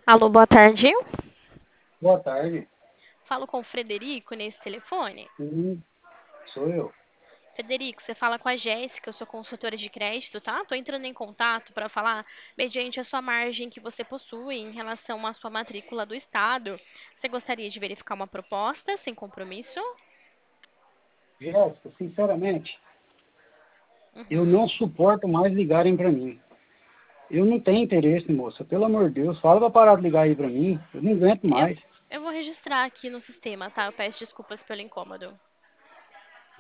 Alô, boa tarde. Boa tarde. Falo com o Frederico nesse telefone. Sim, sou eu. Frederico, você fala com a Jéssica, eu sou consultora de crédito, tá? Tô entrando em contato para falar mediante a sua margem que você possui em relação à sua matrícula do estado. Você gostaria de verificar uma proposta sem compromisso? Jéssica, sinceramente, eu Uhum. não suporto mais ligarem para mim. Eu não tenho interesse, moça. Pelo amor de Deus, fala para parar de ligar aí para mim. Eu não aguento Eu, mais. eu vou registrar aqui no sistema, tá? Eu peço desculpas pelo incômodo.